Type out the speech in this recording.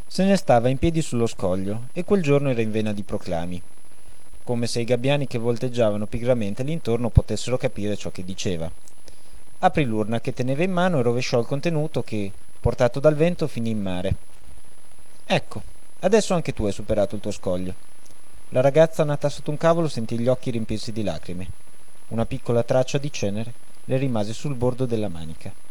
Se ne stava in piedi sullo scoglio e quel giorno era in vena di proclami, come se i gabbiani che volteggiavano pigramente l'intorno potessero capire ciò che diceva. Aprì l'urna che teneva in mano e rovesciò il contenuto che, portato dal vento, finì in mare. Ecco, adesso anche tu hai superato il tuo scoglio. La ragazza nata sotto un cavolo sentì gli occhi riempirsi di lacrime. Una piccola traccia di cenere le rimase sul bordo della manica.